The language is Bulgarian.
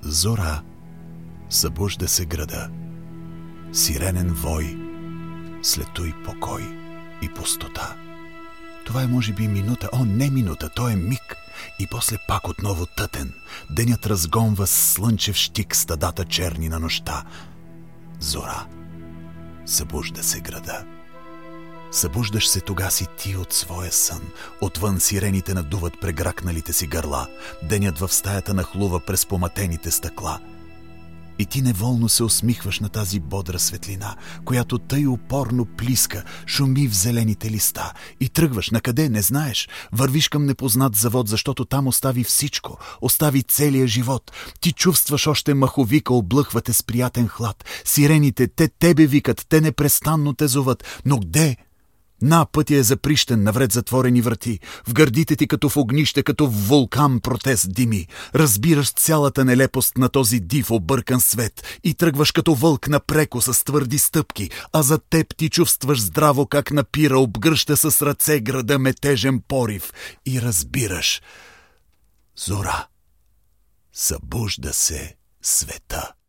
Зора, събужда се града. Сиренен вой, след той покой и пустота. Това е може би минута, не минута, то е миг. И после пак отново тътен. Денят разгонва с слънчев щик стадата черни на нощта. Зора, събужда се града. Събуждаш се тога си ти от своя сън. Отвън сирените надуват прегракналите си гърла. Денят в стаята нахлува през поматените стъкла. И ти неволно се усмихваш на тази бодра светлина, която тъй упорно плиска, шуми в зелените листа. И тръгваш, накъде не знаеш. Вървиш към непознат завод, защото там остави всичко, остави целия живот. Ти чувстваш още маховика, облъхва те с приятен хлад. Сирените, те тебе викат, те непрестанно те зоват. Но где? Пътя е заприщен навред затворени врати. В гърдите ти като в огнище, като в вулкан протест дими. Разбираш цялата нелепост на този див объркан свет и тръгваш като вълк напреко с твърди стъпки, а за теб ти чувстваш здраво как напира, обгръща с ръце града метежен порив и разбираш. Зора, събужда се света.